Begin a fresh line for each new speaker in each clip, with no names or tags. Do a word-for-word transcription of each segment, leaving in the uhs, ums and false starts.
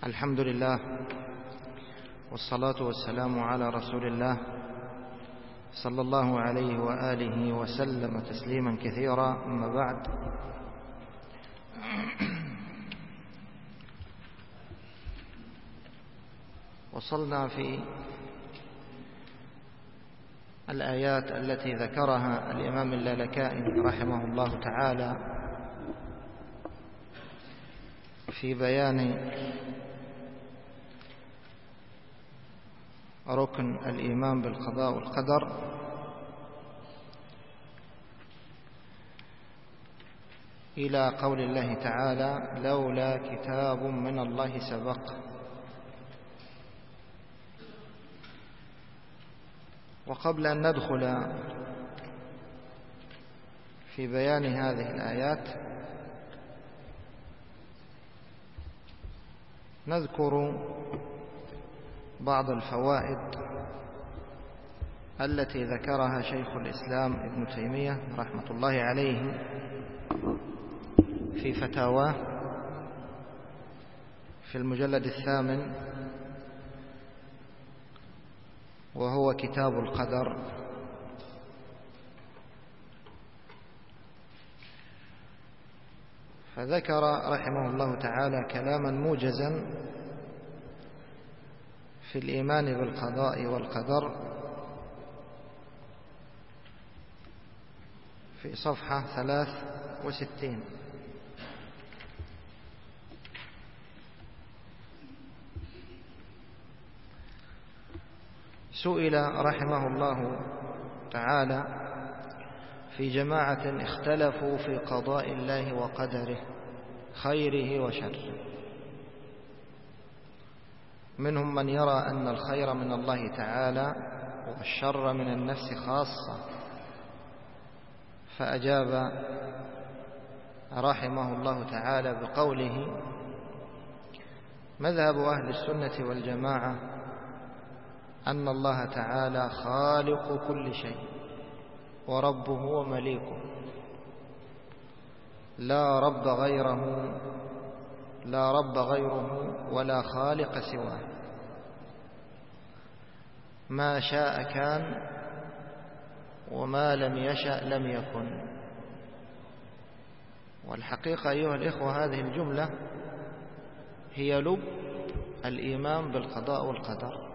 الحمد لله والصلاة والسلام على رسول الله صلى الله عليه وآله وسلم تسليما كثيرا. أما بعد، وصلنا في الآيات التي ذكرها الإمام اللالكائي رحمه الله تعالى في بيان ركن الإيمان بالقضاء والقدر، إلى قول الله تعالى: لولا كتاب من الله سبق. وقبل أن ندخل في بيان هذه الآيات نذكر بعض الفوائد التي ذكرها شيخ الإسلام ابن تيمية رحمة الله عليه في فتاواه في المجلد الثامن، وهو كتاب القدر. فذكر رحمه الله تعالى كلاما موجزا في الإيمان بالقضاء والقدر في صفحة ثلاث وستين. سئل رحمه الله تعالى في جماعة اختلفوا في قضاء الله وقدره خيره وشره، منهم من يرى أن الخير من الله تعالى والشر من النفس خاصة، فأجاب رحمه الله تعالى بقوله: مذهب أهل السنة والجماعة أن الله تعالى خالق كل شيء وربه ومليكه، لا رب غيره لا رب غيره ولا خالق سواه، ما شاء كان وما لم يشأ لم يكن. والحقيقة أيها الإخوة، هذه الجملة هي لب الإيمان بالقضاء والقدر،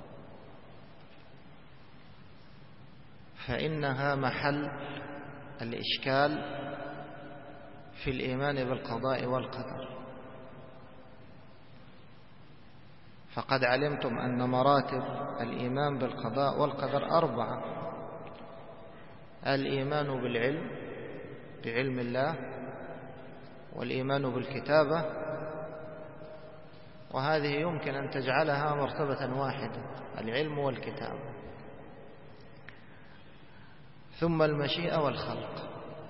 فإنها محل الإشكال في الإيمان بالقضاء والقدر. فقد علمتم أن مراتب الإيمان بالقضاء والقدر أربعة: الإيمان بالعلم بعلم الله، والإيمان بالكتابة، وهذه يمكن أن تجعلها مرتبة واحدة، العلم والكتابة، ثم المشيئة والخلق.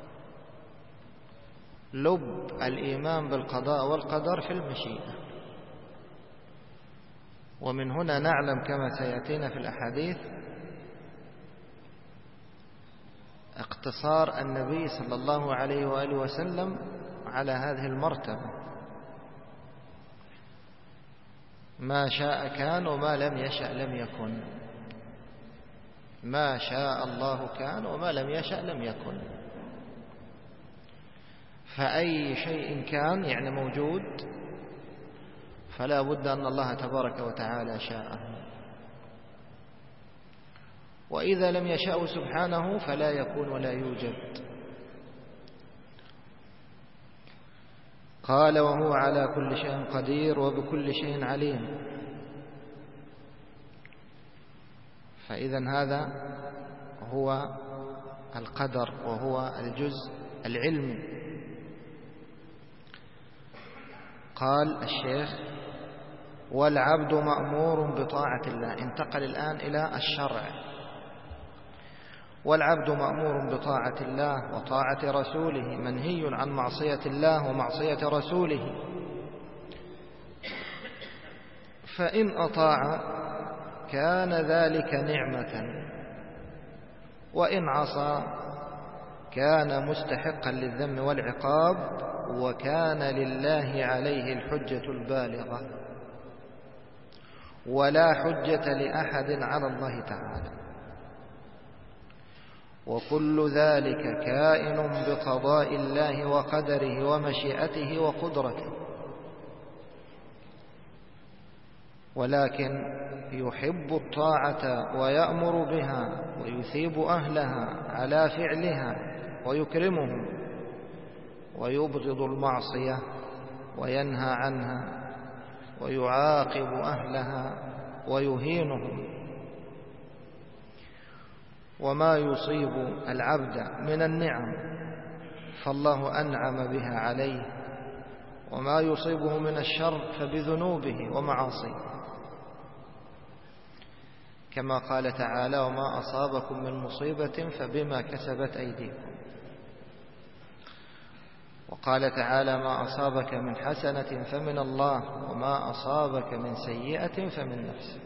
لب الإيمان بالقضاء والقدر في المشيئة، ومن هنا نعلم كما سيأتينا في الأحاديث اقتصار النبي صلى الله عليه وآله وسلم على هذه المرتبة: ما شاء كان وما لم يشأ لم يكن. ما شاء الله كان وما لم يشأ لم يكن، فأي شيء كان يعني موجود فلا بد أن الله تبارك وتعالى شاءه، وإذا لم يشاء سبحانه فلا يكون ولا يوجد. قال: وهو على كل شيء قدير وبكل شيء عليم. فإذا هذا هو القدر، وهو الجزء العلمي. قال الشيخ: والعبد مأمور بطاعة الله. انتقل الآن إلى الشرع. والعبد مأمور بطاعة الله وطاعة رسوله، منهي عن معصية الله ومعصية رسوله، فإن أطاع كان ذلك نعمة، وإن عصى كان مستحقا للذم والعقاب، وكان لله عليه الحجة البالغة. ولا حجة لأحد على الله تعالى، وكل ذلك كائن بقضاء الله وقدره ومشيئته وقدرته، ولكن يحب الطاعة ويأمر بها ويثيب أهلها على فعلها ويكرمهم، ويبغض المعصية وينهى عنها ويعاقب أهلها ويهينهم. وما يصيب العبد من النعم فالله أنعم بها عليه، وما يصيبه من الشر فبذنوبه ومعاصيه، كما قال تعالى: وما أصابكم من مصيبة فبما كسبت أيديكم. وقال تعالى: ما أصابك من حسنة فمن الله، وما أصابك من سيئة فمن نفسك.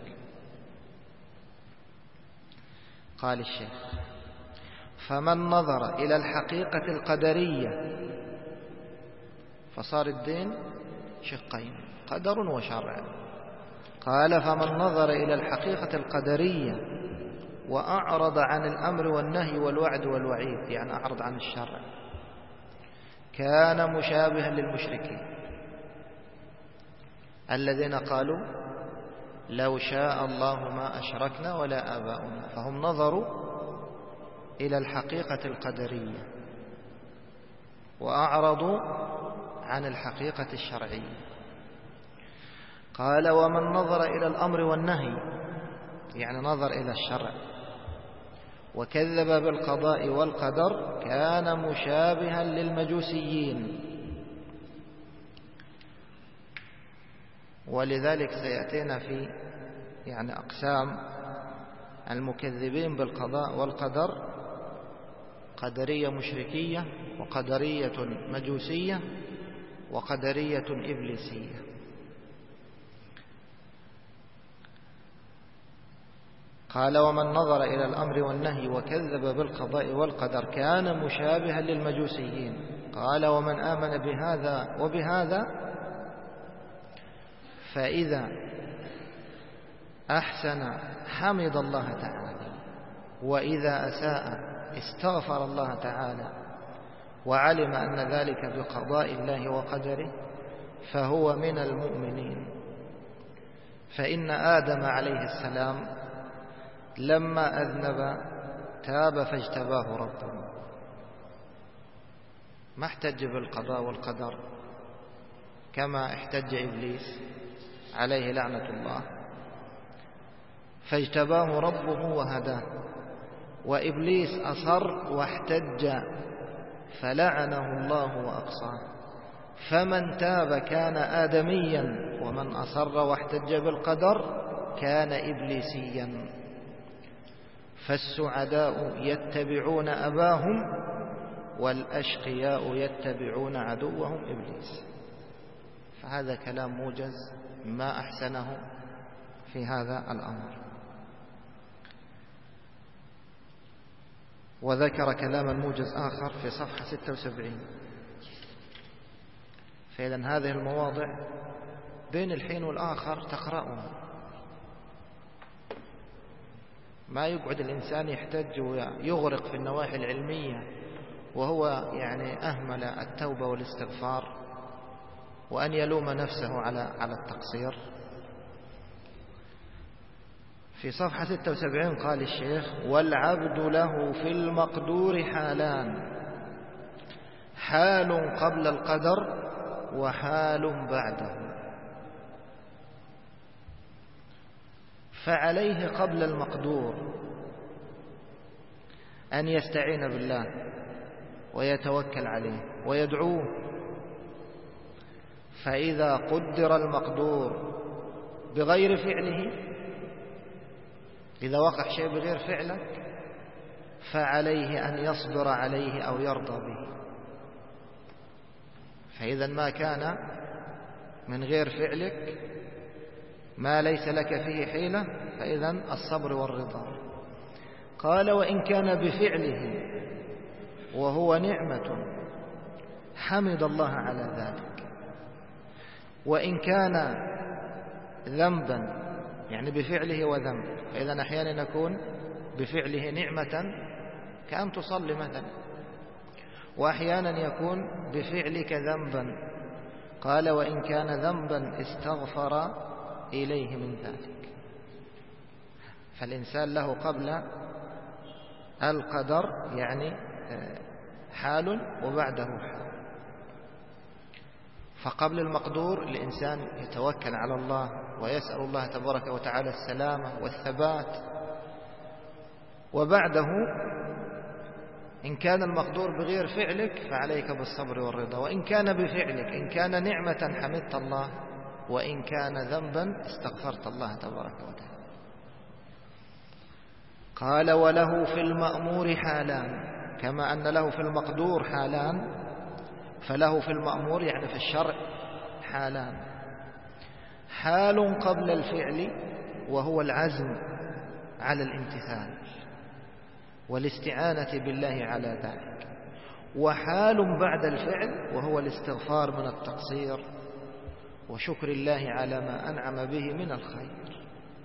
قال الشيخ: فمن نظر إلى الحقيقة القدرية، فصار الدين شقين، قدر وشرع. قال: فمن نظر إلى الحقيقة القدرية وأعرض عن الأمر والنهي والوعد والوعيد، يعني أعرض عن الشرع، كان مشابها للمشركين الذين قالوا: لو شاء الله ما أشركنا ولا آباؤنا. فهم نظروا إلى الحقيقة القدرية وأعرضوا عن الحقيقة الشرعية. قال: ومن نظر إلى الأمر والنهي، يعني نظر إلى الشرع، وكذب بالقضاء والقدر، كان مشابها للمجوسيين. ولذلك سيأتينا في يعني أقسام المكذبين بالقضاء والقدر: قدرية مشركية، وقدرية مجوسية، وقدرية إبليسية. قال: ومن نظر إلى الأمر والنهي وكذب بالقضاء والقدر كان مشابها للمجوسيين. قال: ومن آمن بهذا وبهذا فإذا أحسن حمد الله تعالى، وإذا أساء استغفر الله تعالى، وعلم أن ذلك بقضاء الله وقدره، فهو من المؤمنين. فإن آدم عليه السلام لما أذنب تاب فاجتباه ربه، ما احتج بالقضاء والقدر كما احتج إبليس عليه لعنة الله، فاجتباه ربه وهداه. وإبليس أصر واحتج فلعنه الله وأقصاه. فمن تاب كان آدميا، ومن أصر واحتج بالقدر كان إبليسيا. فالسعداء يتبعون أباهم، والأشقياء يتبعون عدوهم إبليس. فهذا كلام موجز ما أحسنه في هذا الأمر. وذكر كلاما موجز آخر في صفحة ستة وسبعين. فإذا هذه المواضع بين الحين والآخر تقرأها، ما يقعد الإنسان يحتج ويغرق في النواحي العلمية وهو يعني أهمل التوبة والاستغفار، وأن يلوم نفسه على على التقصير. في صفحة ستة وسبعين قال الشيخ: والعبد له في المقدور حالان، حال قبل القدر وحال بعده. فعليه قبل المقدور أن يستعين بالله ويتوكل عليه ويدعوه. فإذا قدر المقدور بغير فعله، إذا وقع شيء بغير فعلك، فعليه أن يصبر عليه أو يرضى به. فإذا ما كان من غير فعلك، ما ليس لك فيه حيلة، فإذا الصبر والرضا. قال: وإن كان بفعله وهو نعمة حمد الله على ذلك، وإن كان ذنبا يعني بفعله وذنب. فإذا أحيانا يكون بفعله نعمة كأن تصلي مثلا، وأحيانا يكون بفعلك ذنبا. قال وإن كان ذنبا استغفر إليه من ذلك. فالإنسان له قبل القدر يعني حال وبعده حال. فقبل المقدور الإنسان يتوكل على الله ويسأل الله تبارك وتعالى السلامة والثبات، وبعده إن كان المقدور بغير فعلك فعليك بالصبر والرضا، وإن كان بفعلك، إن كان نعمة حمدت الله، وإن كان ذنبا استغفرت الله تبارك وتعالى. قال وله في المأمور حالان، كما أن له في المقدور حالان فله في المأمور يعني في الشرع حالان. حال قبل الفعل وهو العزم على الامتثال والاستعانة بالله على ذلك، وحال بعد الفعل وهو الاستغفار من التقصير وشكر الله على ما أنعم به من الخير.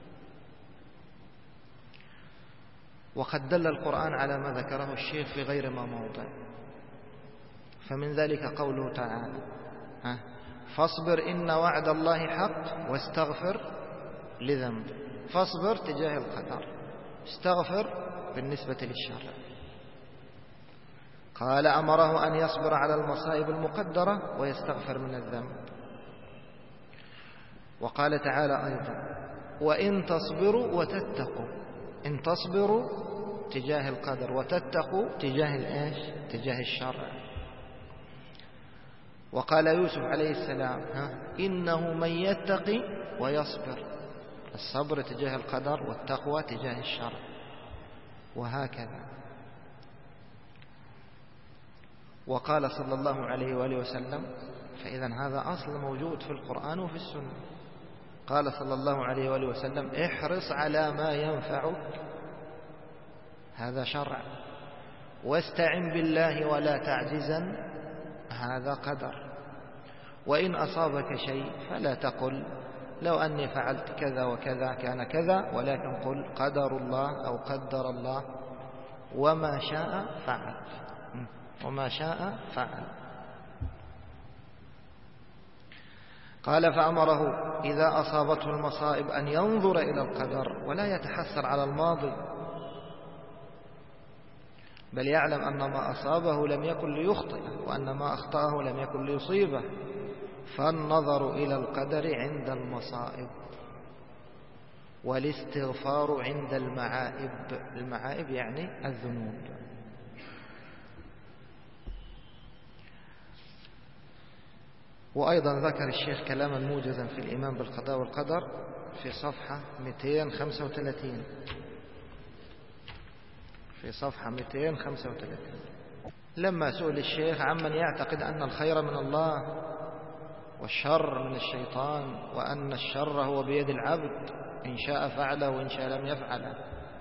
وقد دل القرآن على ما ذكره الشيخ في غير ما موضع، فمن ذلك قوله تعالى ها فاصبر إن وعد الله حق واستغفر لذنبك. فاصبر تجاه القدر، استغفر بالنسبة للشرع. قال أمره أن يصبر على المصائب المقدرة ويستغفر من الذنب. وقال تعالى أيضا وإن تصبروا وتتقوا. إن تصبروا تجاه القدر وتتقوا تجاه الإيش؟ تجاه الشرع. وقال يوسف عليه السلام ها إنه من يتقي ويصبر. الصبر تجاه القدر والتقوى تجاه الشرع، وهكذا. وقال صلى الله عليه وآله وسلم، فإذا هذا أصل موجود في القرآن وفي السنة. قال صلى الله عليه وآله وسلم احرص على ما ينفعك، هذا شرع. واستعن بالله ولا تعجزا، هذا قدر. وإن أصابك شيء فلا تقل لو أني فعلت كذا وكذا كان كذا، ولكن قل قدر الله أو قدر الله وما شاء فعل، وما شاء فعل. قال فأمره إذا أصابته المصائب أن ينظر إلى القدر ولا يتحسر على الماضي، بل يعلم أن ما أصابه لم يكن ليخطئه، وأن ما أخطأه لم يكن ليصيبه. فالنظر إلى القدر عند المصائب، والاستغفار عند المعائب. المعائب يعني الذنوب. وأيضا ذكر الشيخ كلاما موجزا في الإيمان بالقضاء والقدر في صفحة مئتين وخمسة وثلاثين، في صفحة مئتين وخمسة وثلاثين لما سئل الشيخ عمن يعتقد أن الخير من الله والشر من الشيطان، وأن الشر هو بيد العبد إن شاء فعله وإن شاء لم يفعله،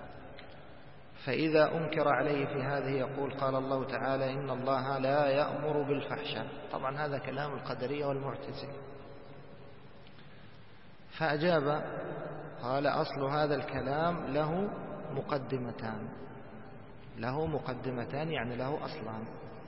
فإذا أنكر عليه في هذه يقول قال الله تعالى إن الله لا يأمر بالفحشاء. طبعا هذا كلام القدرية والمعتزلة. فأجاب قال أصل هذا الكلام له مقدمتان، له مقدمتان يعني له أصلان.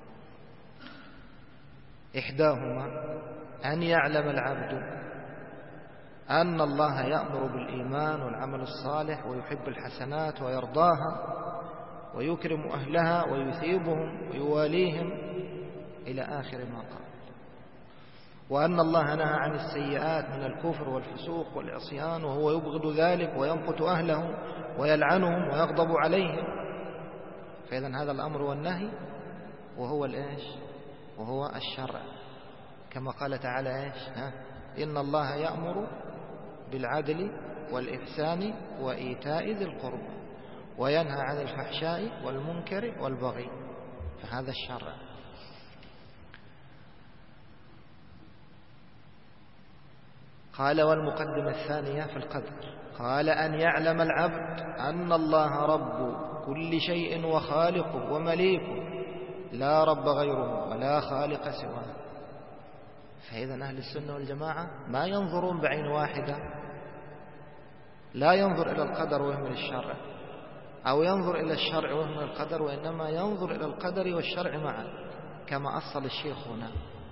إحداهما أن يعلم العبد أن الله يأمر بالإيمان والعمل الصالح ويحب الحسنات ويرضاها ويكرم أهلها ويثيبهم ويواليهم إلى آخر ما قال. وأن الله نهى عن السيئات من الكفر والفسوق والعصيان، وهو يبغض ذلك ويمقت أهله ويلعنهم ويغضب عليهم. فإذا هذا الأمر والنهي وهو الإيش؟ وهو الشرع، كما قال تعالى إيش؟ ها؟ إن الله يأمر بالعدل والإحسان وإيتاء ذي القربى وينهى عن الفحشاء والمنكر والبغي. فهذا الشرع. قال والمقدمة الثانية في القدر قال أن يعلم العبد أن الله رب كل شيء وخالقه ومليكه، لا رب غيره ولا خالق سواه. فإذا أهل السنة والجماعة ما ينظرون بعين واحدة لا ينظر إلى القدر ويهمل الشرع، أو ينظر إلى الشرع ويهمل القدر، وإنما ينظر إلى القدر والشرع معا كما أصل الشيخ هنا.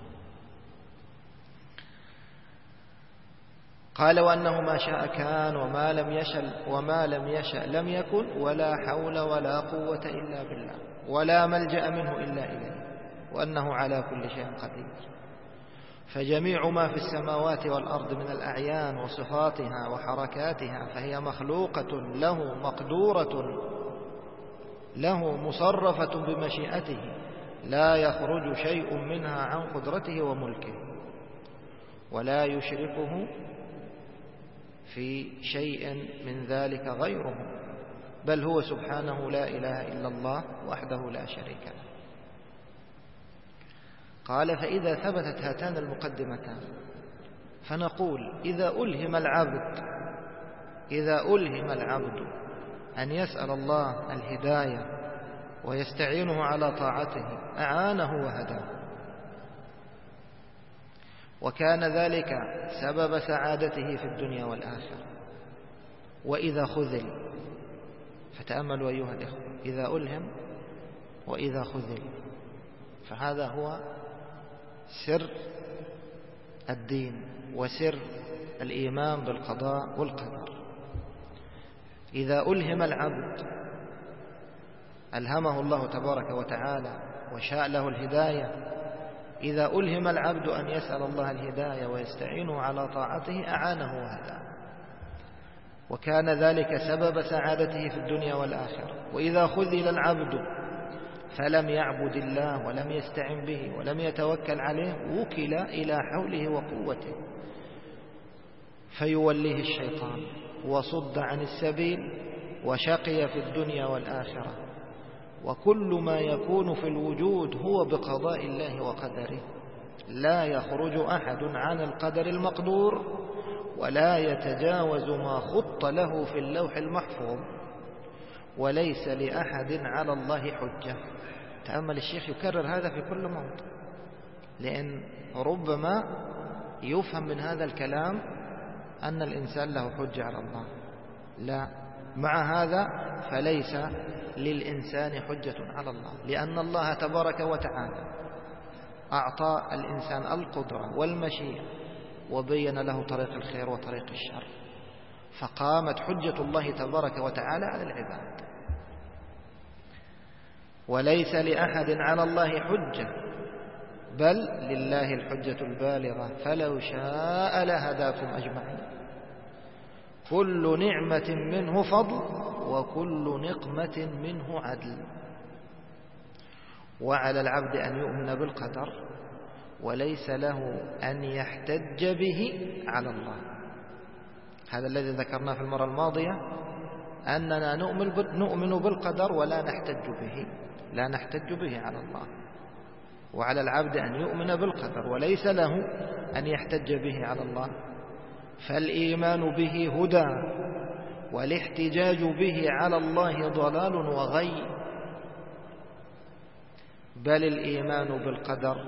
قال وأنه ما شاء كان وما لم يشأ وما لم يشأ لم يكن، ولا حول ولا قوة إلا بالله، ولا ملجأ منه إلا إليه، وأنه على كل شيء قدير. فجميع ما في السماوات والأرض من الأعيان وصفاتها وحركاتها فهي مخلوقة له مقدورة له مصرفة بمشيئته، لا يخرج شيء منها عن قدرته وملكه، ولا يشركه في شيء من ذلك غيره، بل هو سبحانه لا إله إلا الله وحده لا شريك له. قال فإذا ثبتت هاتان المقدمتان فنقول إذا ألهم العبد إذا ألهم العبد أن يسأل الله الهداية ويستعينه على طاعته أعانه وهداه، وكان ذلك سبب سعادته في الدنيا والآخرة. وإذا خذل، فتأملوا أيها الإخوة، إذا ألهم وإذا خذل، فهذا هو سر الدين وسر الإيمان بالقضاء والقدر. إذا ألهم العبد ألهمه الله تبارك وتعالى وشاء له الهداية، إذا ألهم العبد أن يسأل الله الهداية ويستعينه على طاعته أعانه وهداه، وكان ذلك سبب سعادته في الدنيا والآخرة. وإذا خذل العبد فلم يعبد الله ولم يستعن به ولم يتوكل عليه وكل إلى حوله وقوته، فيوليه الشيطان وصد عن السبيل وشقي في الدنيا والآخرة. وكل ما يكون في الوجود هو بقضاء الله وقدره، لا يخرج أحد عن القدر المقدور ولا يتجاوز ما خط له في اللوح المحفوظ، وليس لأحد على الله حجة. تأمل الشيخ يكرر هذا في كل موضع، لأن ربما يفهم من هذا الكلام أن الإنسان له حجة على الله. لا، مع هذا فليس للإنسان حجة على الله، لأن الله تبارك وتعالى أعطى الإنسان القدرة والمشيئة وبين له طريق الخير وطريق الشر، فقامت حجة الله تبارك وتعالى على العباد. وليس لأحد على الله حجة، بل لله الحجة البالغة، فلو شاء لهداكم أجمعين. كل نعمة منه فضل وكل نقمة منه عدل. وعلى العبد أن يؤمن بالقدر وليس له أن يحتج به على الله. هذا الذي ذكرناه في المرة الماضية، أننا نؤمن بالقدر ولا نحتج به لا نحتج به على الله. وعلى العبد أن يؤمن بالقدر وليس له أن يحتج به على الله، فالإيمان به هدى والاحتجاج به على الله ضلال وغي. بل الإيمان بالقدر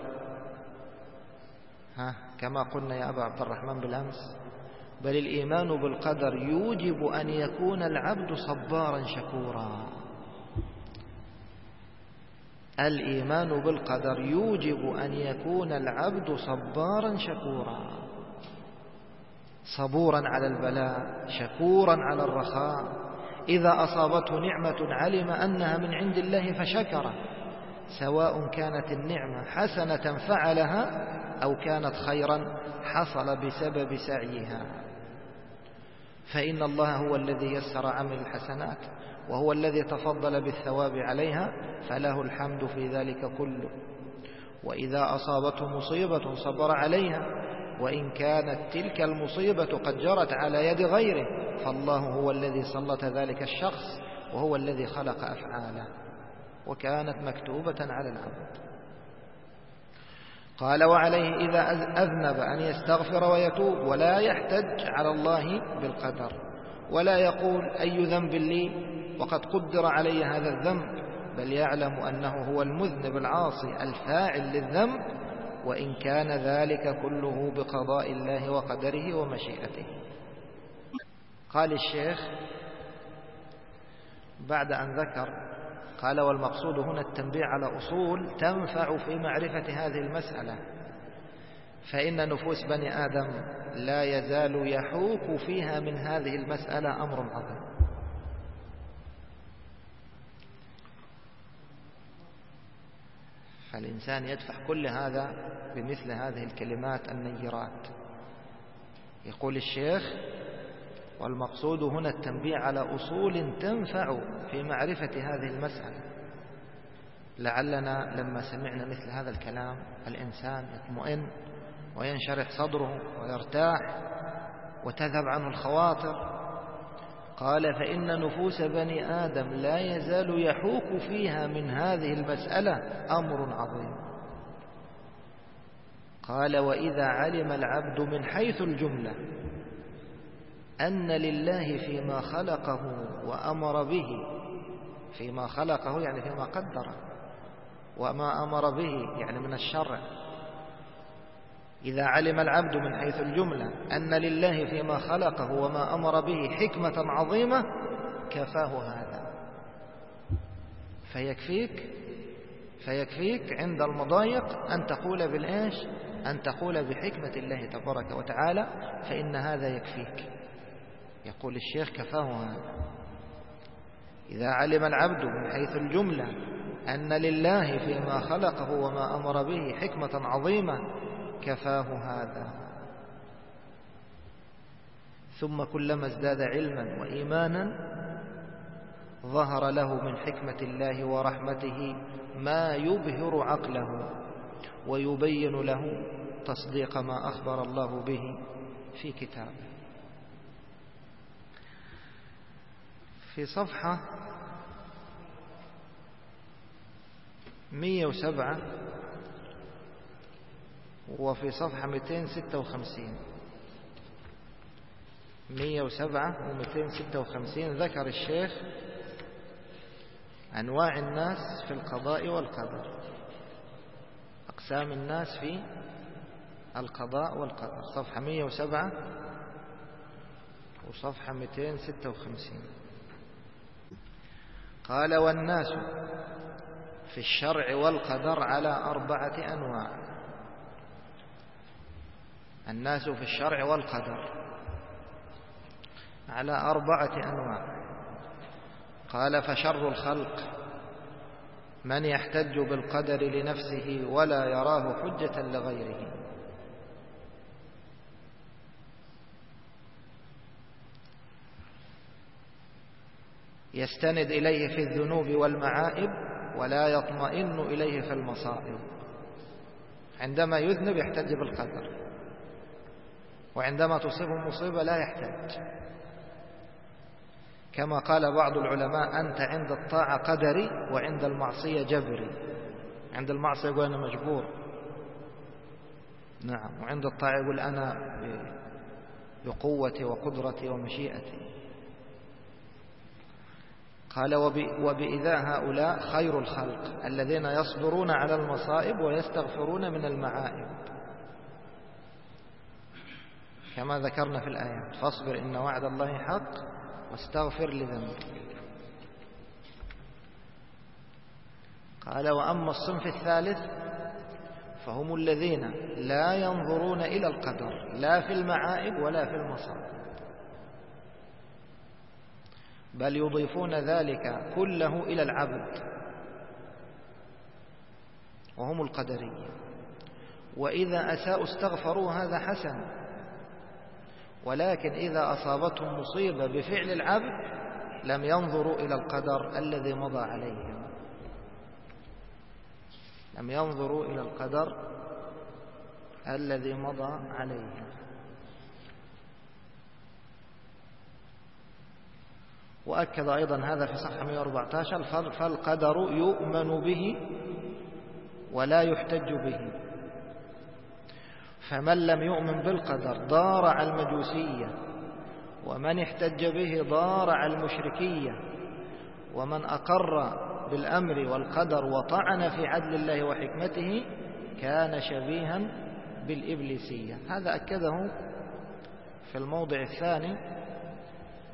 ها كما قلنا يا أبا عبد الرحمن بالأمس، بل الإيمان بالقدر يوجب أن يكون العبد صبارا شكورا. الإيمان بالقدر يوجب أن يكون العبد صبارا شكورا، صبورا على البلاء، شكورا على الرخاء. إذا أصابته نعمة علم أنها من عند الله فشكر، سواء كانت النعمة حسنة فعلها أو كانت خيرا حصل بسبب سعيها، فإن الله هو الذي يسر عمل الحسنات وهو الذي تفضل بالثواب عليها، فله الحمد في ذلك كله. وإذا أصابته مصيبة صبر عليها، وإن كانت تلك المصيبة قد جرت على يد غيره، فالله هو الذي سلط ذلك الشخص وهو الذي خلق أفعاله وكانت مكتوبة على العبد. قال وعليه إذا أذنب أن يستغفر ويتوب، ولا يحتج على الله بالقدر، ولا يقول أي ذنب لي وقد قدر علي هذا الذنب، بل يعلم أنه هو المذنب العاصي الفاعل للذنب، وإن كان ذلك كله بقضاء الله وقدره ومشيئته. قال الشيخ بعد أن ذكر، قال: والمقصود هنا التنبيه على أصول تنفع في معرفة هذه المسألة، فإن نفوس بني آدم لا يزال يحوك فيها من هذه المسألة أمر عظيم. فالإنسان يدفع كل هذا بمثل هذه الكلمات النيرات. يقول الشيخ: والمقصود هنا التنبيه على أصول تنفع في معرفة هذه المسألة. لعلنا لما سمعنا مثل هذا الكلام الإنسان يطمئن وينشرح صدره ويرتاح وتذهب عنه الخواطر. قال: فإن نفوس بني آدم لا يزال يحوك فيها من هذه المسألة أمر عظيم. قال: وإذا علم العبد من حيث الجملة أن لله فيما خلقه وأمر به، فيما خلقه يعني فيما قدره، وما أمر به يعني من الشرع. إذا علم العبد من حيث الجملة أن لله فيما خلقه وما أمر به حكمة عظيمة كفاه هذا. فيكفيك فيكفيك عند المضايق أن تقول بالإيش؟ أن تقول بحكمة الله تبارك وتعالى، فإن هذا يكفيك. يقول الشيخ: كفاه هذا. إذا علم العبد من حيث الجملة أن لله فيما خلقه وما أمر به حكمة عظيمة كفاه هذا. ثم كلما ازداد علما وإيمانا ظهر له من حكمة الله ورحمته ما يبهر عقله ويبين له تصديق ما أخبر الله به في كتابه. في صفحة مئة وسبعة وفي صفحة مئتين وستة وخمسين مئة وسبعة ومئتين وستة وخمسين ذكر الشيخ أنواع الناس في القضاء والقدر، أقسام الناس في القضاء والقدر، صفحة مئة وسبعة وصفحة مئتين وستة وخمسين. قال: والناس في الشرع والقدر على أربعة أنواع. الناس في الشرع والقدر على أربعة أنواع. قال: فشر الخلق من يحتج بالقدر لنفسه ولا يراه حجة لغيره. يستند إليه في الذنوب والمعائب ولا يطمئن إليه في المصائب. عندما يذنب يحتج بالقدر، وعندما تصيبه مصيبة لا يحتج. كما قال بعض العلماء: أنت عند الطاعة قدري وعند المعصية جبري. عند المعصية يقول أنا مجبور، نعم، وعند الطاعة يقول أنا بقوتي وقدرتي ومشيئتي. قال: وبإذا هؤلاء خير الخلق الذين يصبرون على المصائب ويستغفرون من المعائب، كما ذكرنا في الآيات: فاصبر إن وعد الله حق واستغفر لذنبك. قال: وأما الصنف الثالث فهم الذين لا ينظرون إلى القدر لا في المعائب ولا في المصائب، بل يضيفون ذلك كله إلى العبد، وهم القدرية. وإذا أساءوا استغفروا، هذا حسن، ولكن إذا أصابتهم مصيبة بفعل العبد لم ينظروا إلى القدر الذي مضى عليهم، لم ينظروا إلى القدر الذي مضى عليهم. وأكد أيضا هذا في صفحة مئة وأربعة عشر: فالقدر يؤمن به ولا يحتج به، فمن لم يؤمن بالقدر ضارع المجوسية، ومن احتج به ضارع المشركية، ومن أقر بالأمر والقدر وطعن في عدل الله وحكمته كان شبيها بالإبليسية. هذا أكده في الموضع الثاني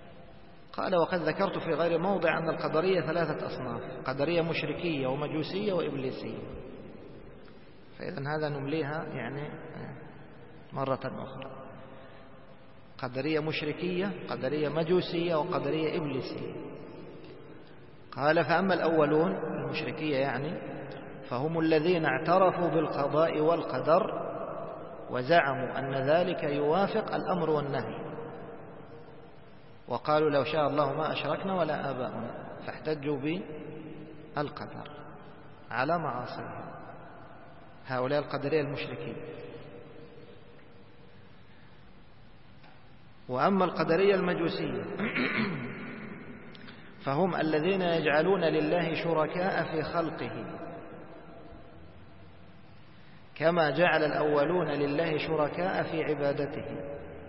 قال وقد ذكرت في غير موضع أن القدرية ثلاثة أصناف: قدرية مشركية ومجوسية وإبليسية. فإذا هذا نمليها يعني مرة أخرى: قدرية مشركية، قدرية مجوسية، وقدرية إبليسية. قال فأما الأولون المشركية يعني فهم الذين اعترفوا بالقضاء والقدر وزعموا أن ذلك يوافق الأمر والنهي، وقالوا لو شاء الله ما أشركنا ولا آباؤنا، فاحتجوا بالقدر على معاصيهم. هؤلاء القدرية المشركين. وأما القدرية المجوسية فهم الذين يجعلون لله شركاء في خلقه كما جعل الأولون لله شركاء في عبادته.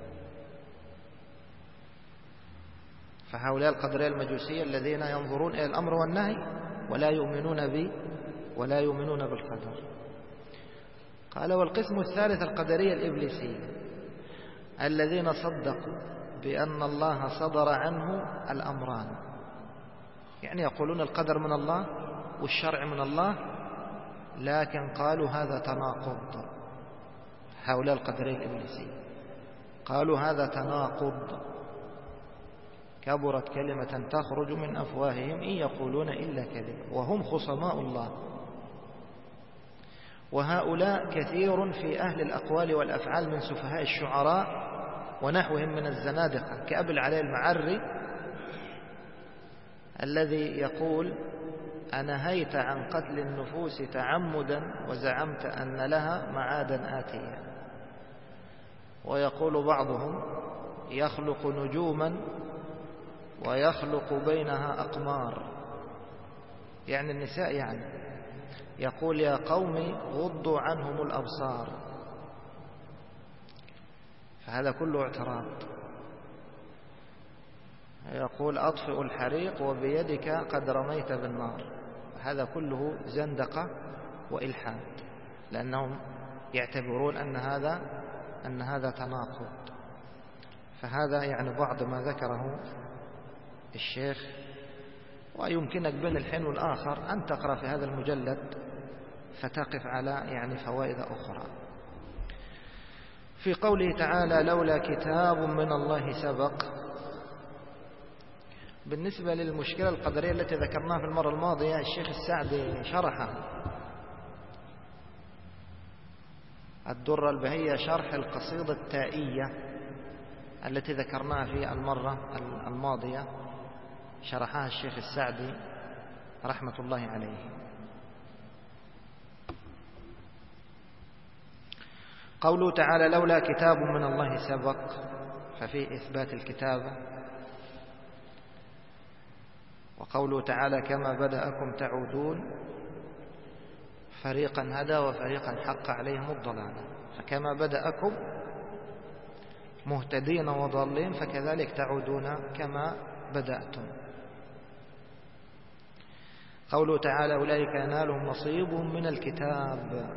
فهؤلاء القدرية المجوسية الذين ينظرون إلى الأمر والنهي ولا يؤمنون به ولا يؤمنون بالقدر. قال والقسم الثالث القدرية الإبليسية الذين صدقوا بأن الله صدر عنه الأمران، يعني يقولون القدر من الله والشرع من الله، لكن قالوا هذا تناقض. هؤلاء القدرية الإبليسية قالوا هذا تناقض، كبرت كلمة تخرج من أفواههم إن يقولون إلا كذبا وهم خصماء الله. وهؤلاء كثير في أهل الأقوال والأفعال من سفهاء الشعراء ونحوهم من الزنادقة كأبي العلاء المعري الذي يقول أنهيت عن قتل النفوس تعمدا وزعمت أن لها معادا آتيا. ويقول بعضهم يخلق نجوما ويخلق بينها أقمار، يعني النساء، يعني يقول يا قوم غضوا عنهم الأبصار. فهذا كله اعتراض. يقول أطفئ الحريق وبيدك قد رميت بالنار. هذا كله زندقة وإلحاد، لأنهم يعتبرون أن هذا أن هذا تناقض. فهذا يعني بعض ما ذكره الشيخ، ويمكنك بين الحين والآخر أن تقرأ في هذا المجلد فتقف على يعني فوائد أخرى. في قوله تعالى لولا كتاب من الله سبق، بالنسبة للمشكلة القدرية التي ذكرناها في المرة الماضية الشيخ السعدي شرحها. الدرة البهية شرح القصيدة التائية التي ذكرناها في المرة الماضية، شرحها الشيخ السعدي رحمة الله عليه. قوله تعالى لولا كتاب من الله سبق، ففي إثبات الكتابة. وقوله تعالى كما بدأكم تعودون، فريقا هدى وفريقا حق عليهم الضلالة. فكما بدأكم مهتدين وضالين فكذلك تعودون كما بدأتم. قوله تعالى أولئك ينالهم نصيبهم من الكتاب،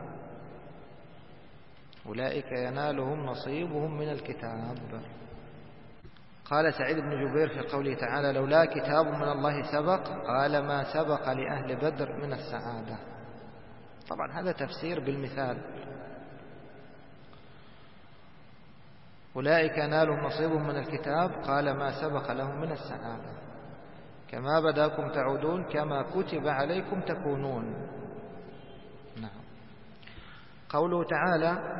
أولئك ينالهم نصيبهم من الكتاب. قال سعيد بن جبير في قوله تعالى لولا كتاب من الله سبق، قال ما سبق لأهل بدر من السعادة. طبعا هذا تفسير بالمثال. أولئك ينالهم نصيبهم من الكتاب قال ما سبق لهم من السعادة. كما بداكم تعودون كما كتب عليكم تكونون. نعم. قوله تعالى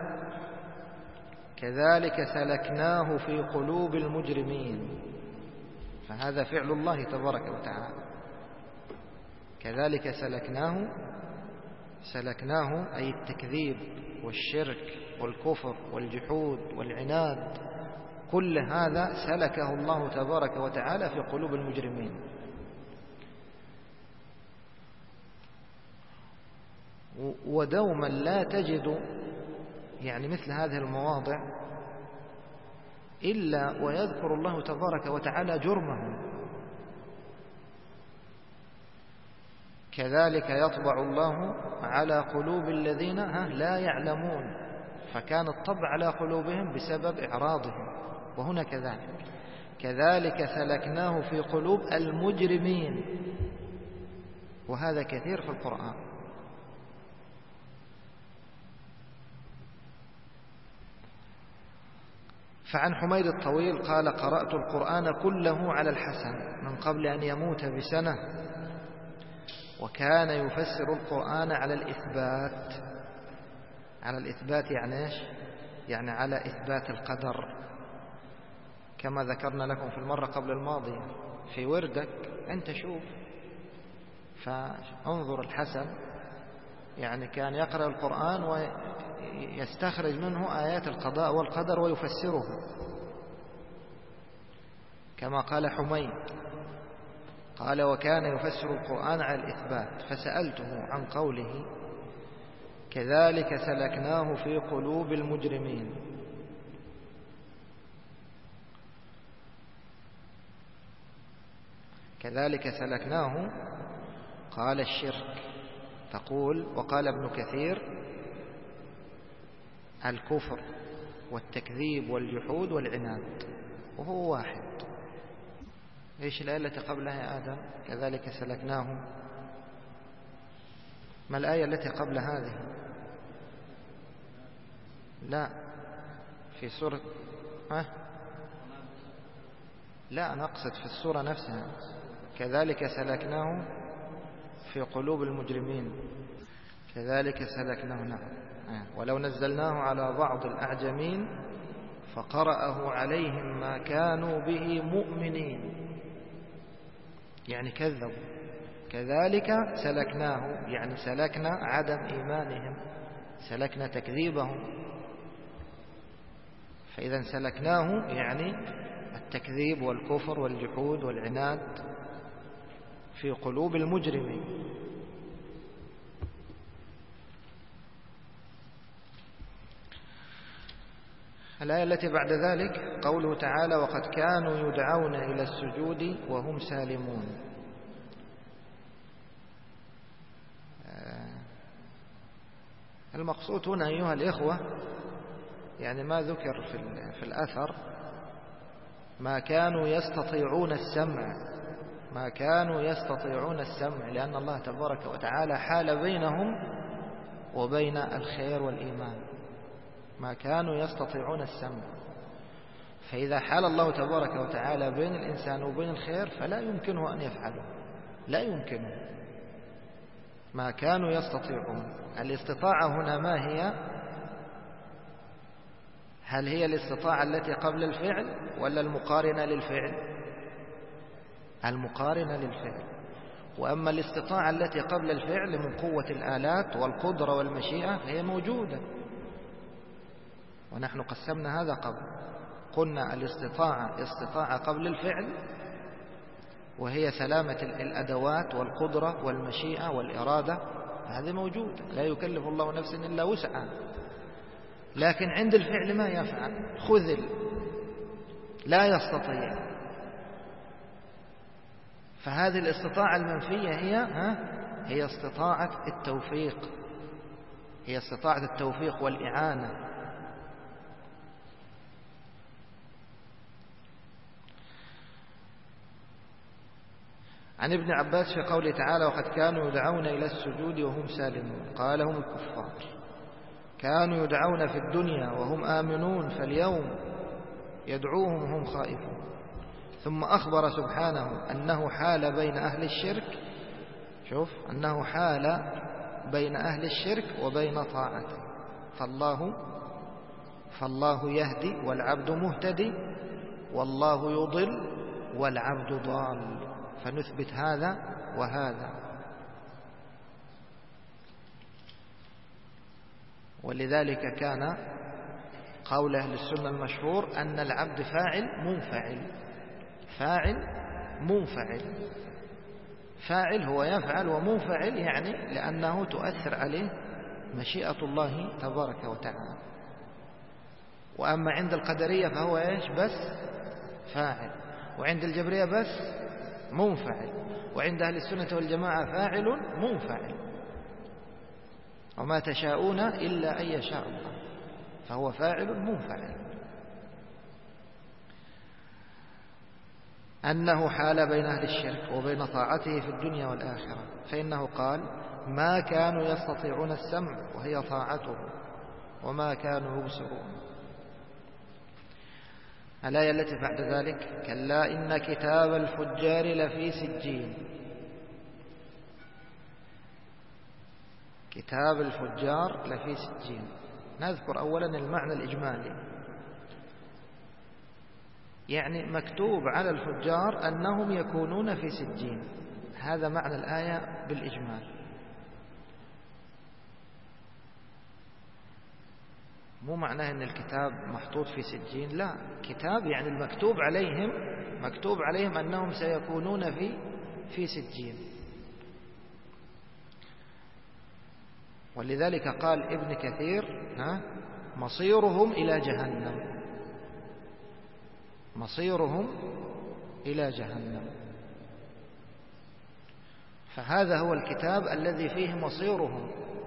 كذلك سلكناه في قلوب المجرمين، فهذا فعل الله تبارك وتعالى. كذلك سلكناه، سلكناه أي التكذيب والشرك والكفر والجحود والعناد، كل هذا سلكه الله تبارك وتعالى في قلوب المجرمين. ودوما لا تجد يعني مثل هذه المواضع إلا ويذكر الله تبارك وتعالى جرمهم. كذلك يطبع الله على قلوب الذين لا يعلمون، فكان الطبع على قلوبهم بسبب إعراضهم، وهنا كذلك. كذلك سلكناه في قلوب المجرمين، وهذا كثير في القرآن. فعن حميد الطويل قال: قرأت القرآن كله على الحسن من قبل أن يموت بسنة، وكان يفسر القرآن على الإثبات. على الإثبات يعني إيش؟ يعني على إثبات القدر، كما ذكرنا لكم في المرة قبل الماضية. في وردك أنت شوف، فانظر الحسن يعني كان يقرأ القرآن ويستخرج منه آيات القضاء والقدر ويفسره، كما قال حميد. قال: وكان يفسر القرآن على الإثبات، فسألته عن قوله: كذلك سلكناه في قلوب المجرمين. كذلك سلكناه، قال: الشرك. تقول: وقال ابن كثير: الكفر والتكذيب والجحود والعناد، وهو واحد. ايش الآية التي قبلها يا آدم؟ كذلك سلكناه. ما الآية التي قبل هذه؟ لا، في سورة ها؟ لا، أنا أقصد في السورة نفسها. كذلك سلكناه في قلوب المجرمين. كذلك سلكناه. نعم. ولو نزلناه على بعض الأعجمين فقرأه عليهم ما كانوا به مؤمنين، يعني كذبوا. كذلك سلكناه يعني سلكنا عدم إيمانهم، سلكنا تكذيبهم. فإذا سلكناه يعني التكذيب والكفر والجحود والعناد في قلوب المجرمين. الآية التي بعد ذلك قوله تعالى: وقد كانوا يدعون إلى السجود وهم سالمون. المقصود هنا أيها الإخوة يعني ما ذكر في الأثر، ما كانوا يستطيعون السمع، ما كانوا يستطيعون السمع، لأن الله تبارك وتعالى حال بينهم وبين الخير والإيمان. ما كانوا يستطيعون السمع، فإذا حال الله تبارك وتعالى بين الإنسان وبين الخير فلا يمكنه أن يفعله، لا يمكنه. ما كانوا يستطيعون. الاستطاعة هنا ما هي؟ هل هي الاستطاعة التي قبل الفعل ولا المقارنة للفعل؟ المقارنة للفعل. وأما الاستطاعة التي قبل الفعل من قوة الآلات والقدرة والمشيئة فهي موجودة، ونحن قسمنا هذا قبل. قلنا الاستطاعة استطاعة قبل الفعل، وهي سلامة الأدوات والقدرة والمشيئة والإرادة، هذه موجودة، لا يكلف الله نفسا إلا وسعها. لكن عند الفعل ما يفعل، خذل، لا يستطيع. فهذه الاستطاعة المنفية هي ها هي استطاعة التوفيق، هي استطاعة التوفيق والإعانة. عن ابن عباس في قوله تعالى: وقد كانوا يدعون إلى السجود وهم سالمون، قال: هم الكفار. كانوا يدعون في الدنيا وهم آمنون، فاليوم يدعوهم وهم خائفون. ثم أخبر سبحانه أنه حال بين أهل الشرك، شوف، أنه حال بين أهل الشرك وبين طاعته. فالله فالله يهدي والعبد مهتدي، والله يضل والعبد ضال. فنثبت هذا وهذا. ولذلك كان قول أهل السنة المشهور أن العبد فاعل منفعل، فاعل منفعل. فاعل هو يفعل، ومنفعل يعني لأنه تؤثر عليه مشيئة الله تبارك وتعالى. وأما عند القدرية فهو إيش؟ بس فاعل. وعند الجبرية بس منفعل. وعند أهل السنة والجماعة فاعل منفعل. وما تشاءون إلا أن يشاء الله، فهو فاعل منفعل. أنه حال بين أهل الشرك وبين طاعته في الدنيا والآخرة، فإنه قال ما كانوا يستطيعون السمع وهي طاعته وما كانوا يبصرون. الآية التي بعد ذلك كلا إن كتاب الفجار لفي سجين. كتاب الفجار لفي سجين. نذكر أولا المعنى الإجمالي، يعني مكتوب على الفجار أنهم يكونون في سجين، هذا معنى الآية بالإجمال. مو معناه أن الكتاب محطوط في سجين، لا، كتاب يعني المكتوب عليهم، مكتوب عليهم أنهم سيكونون في في سجين. ولذلك قال ابن كثير ها مصيرهم إلى جهنم، مصيرهم إلى جهنم. فهذا هو الكتاب الذي فيه مصيرهم،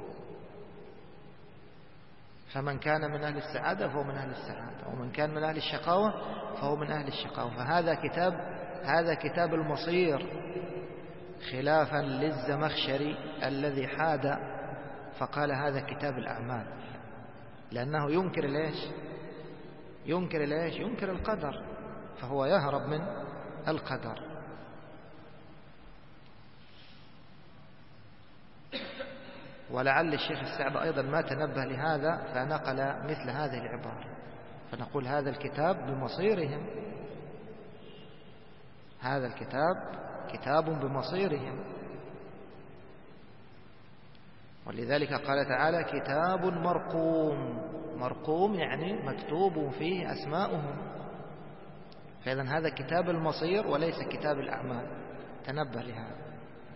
فمن كان من أهل السعادة فهو من أهل السعادة، ومن كان من أهل الشقاوة فهو من أهل الشقاوة. فهذا كتاب هذا كتاب المصير، خلافا للزمخشري الذي حاد فقال هذا كتاب الأعمال، لأنه ينكر ليش ينكر ليش ينكر القدر، فهو يهرب من القدر. ولعل الشيخ السعدي أيضا ما تنبه لهذا فنقل مثل هذه العبارة، فنقول هذا الكتاب بمصيرهم، هذا الكتاب كتاب بمصيرهم. ولذلك قال تعالى كتاب مرقوم، مرقوم يعني مكتوب فيه أسماؤهم، فإذا هذا كتاب المصير وليس كتاب الأعمال، تنبه لهذا.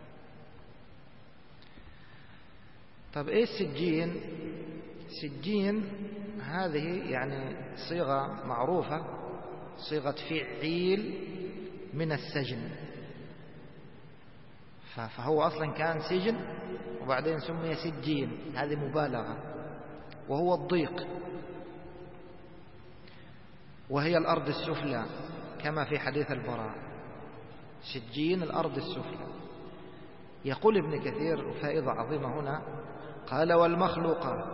طب إيه السجين؟ سجين هذه يعني صيغة معروفة، صيغة فعيل من السجن، فهو أصلا كان سجن وبعدين سمي سجين، هذه مبالغة، وهو الضيق، وهي الأرض السفلى كما في حديث البراء، سجين الأرض السفلى. يقول ابن كثير فائدة عظيمة هنا، قال والمخلوقات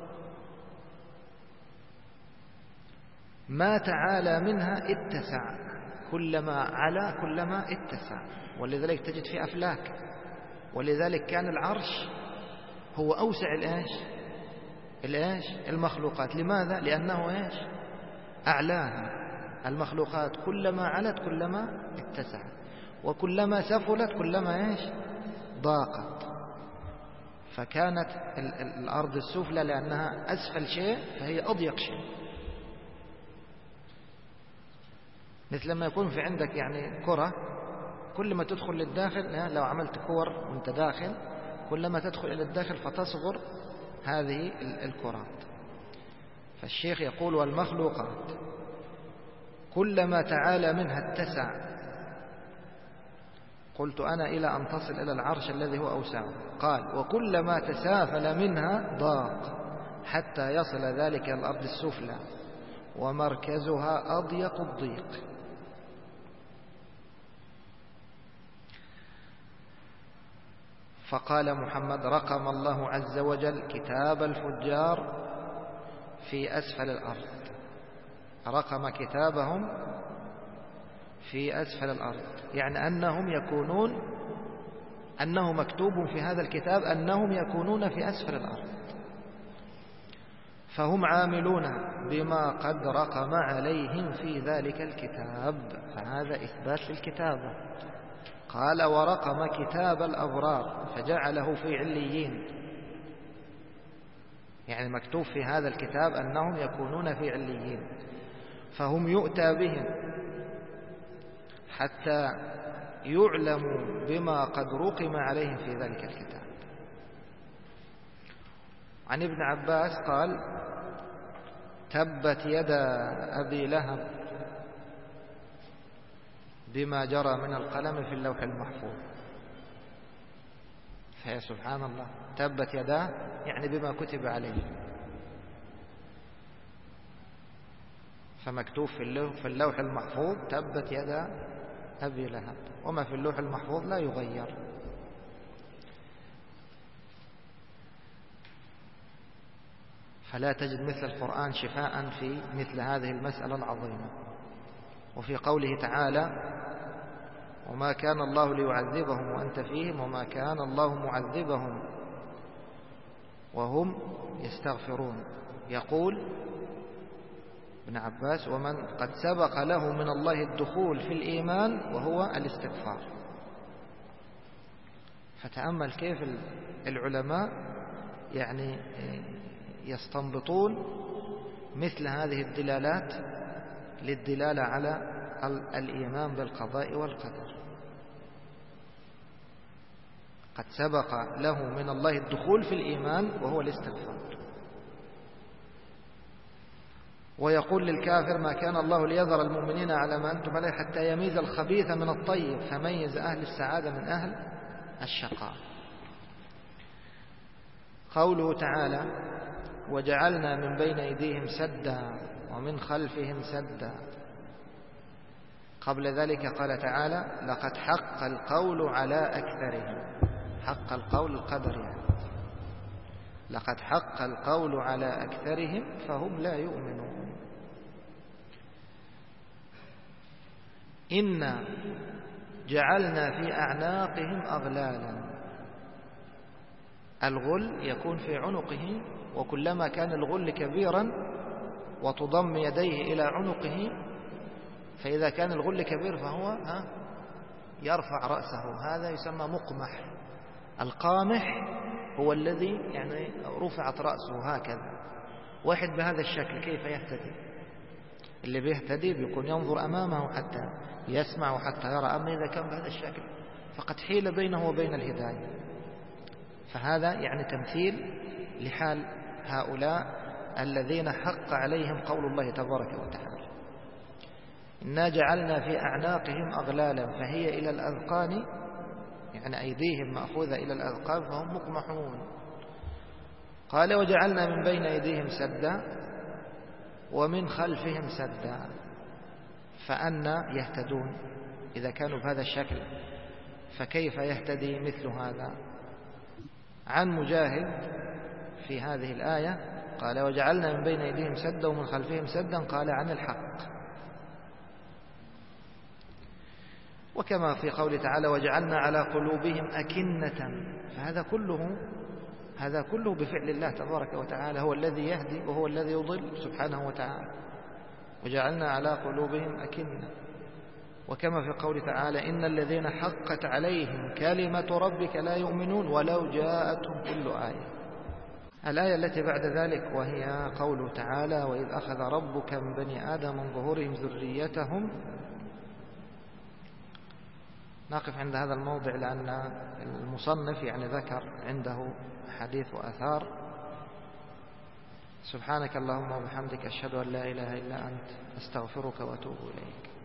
ما تعالى منها اتسع، كلما علا كلما اتسع، ولذلك تجد في أفلاك، ولذلك كان العرش هو أوسع الإيش الإيش المخلوقات. لماذا؟ لأنه إيش أعلاها. المخلوقات كلما علت كلما اتسعت، وكلما سفلت كلما إيش ضاقت. فكانت الأرض السفلى لأنها أسفل شيء فهي أضيق شيء، مثل ما يكون في عندك يعني كرة، كل ما تدخل للداخل، لو عملت كور وانت داخل كلما تدخل إلى الداخل فتصغر هذه الكرات. فالشيخ يقول والمخلوقات كلما تعالى منها اتسع. قلت أنا إلى أن تصل إلى العرش الذي هو أوسعه. قال وكلما تسافل منها ضاق حتى يصل ذلك إلى الأرض السفلى ومركزها أضيق الضيق. فقال محمد رقم الله عز وجل كتاب الفجار في أسفل الأرض، رقم كتابهم في أسفل الأرض، يعني أنهم يكونون أنه مكتوب في هذا الكتاب أنهم يكونون في أسفل الأرض، فهم عاملون بما قد رقم عليهم في ذلك الكتاب، فهذا إثبات للكتابة. قال ورقم كتاب الأبرار فجعله في عليين، يعني مكتوب في هذا الكتاب أنهم يكونون في عليين، فهم يؤتى بهم حتى يعلموا بما قد رقم عليهم في ذلك الكتاب. عن ابن عباس قال تبت يدا أبي لهب بما جرى من القلم في اللوح المحفوظ. فيا سبحان الله، تبت يداه يعني بما كتب عليه، فمكتوب في اللوح المحفوظ تبت يدا أبي لهب، وما في اللوح المحفوظ لا يغير. فلا تجد مثل القرآن شفاء في مثل هذه المسألة العظيمة. وفي قوله تعالى: وما كان الله ليعذبهم وأنت فيهم وما كان الله معذبهم وهم يستغفرون، يقول ابن عباس: ومن قد سبق له من الله الدخول في الإيمان وهو الاستغفار. فتأمل كيف العلماء يعني يستنبطون مثل هذه الدلالات للدلالة على الإيمان بالقضاء والقدر. قد سبق له من الله الدخول في الإيمان وهو الاستغفار. ويقول للكافر: ما كان الله ليذر المؤمنين على ما أنتم عليه حتى يميز الخبيث من الطيب فميز أهل السعادة من أهل الشقاء. قوله تعالى: وجعلنا من بين أيديهم سدا ومن خلفهم سدا. قبل ذلك قال تعالى: لقد حق القول على أكثرهم. حق القول القدر يعني. لقد حق القول على أكثرهم فهم لا يؤمنون. إنا جعلنا في أعناقهم أغلالا. الغل يكون في عنقه، وكلما كان الغل كبيرا وتضم يديه إلى عنقه، فإذا كان الغل كبير فهو يرفع رأسه، هذا يسمى مقمح. القامح هو الذي يعني رفعت رأسه هكذا. واحد بهذا الشكل كيف يهتدي؟ اللي بيهتدي بيكون ينظر أمامه حتى يسمع وحتى يرى. أما إذا كان بهذا الشكل فقد حيل بينه وبين الهداية. فهذا يعني تمثيل لحال هؤلاء الذين حق عليهم قول الله تبارك وتعالى: إنا جعلنا في أعناقهم أغلالا فهي إلى الأذقان، يعني أيديهم مأخوذة إلى الأذقان فهم مقمحون. قال: وجعلنا من بين أيديهم سدا ومن خلفهم سدا. فأنا يهتدون إذا كانوا بهذا الشكل؟ فكيف يهتدي مثل هذا؟ عن مجاهد في هذه الآية قال: وجعلنا من بين أيديهم سدا ومن خلفهم سدا، قال عن الحق. وكما في قول تعالى: وجعلنا على قلوبهم أكنة. فهذا كله هذا كله بفعل الله تبارك وتعالى، هو الذي يهدي وهو الذي يضل سبحانه وتعالى. وجعلنا على قلوبهم أكنة. وكما في قول تعالى: إن الذين حقت عليهم كلمة ربك لا يؤمنون ولو جاءتهم كل آية. الآية التي بعد ذلك وهي قوله تعالى: وإذ أخذ ربك من بني آدم من ظهورهم ذريتهم. نقف عند هذا الموضع لأن المصنف يعني ذكر عنده حديث وأثار. سبحانك اللهم وبحمدك أشهد أن لا إله إلا أنت أستغفرك وأتوب إليك.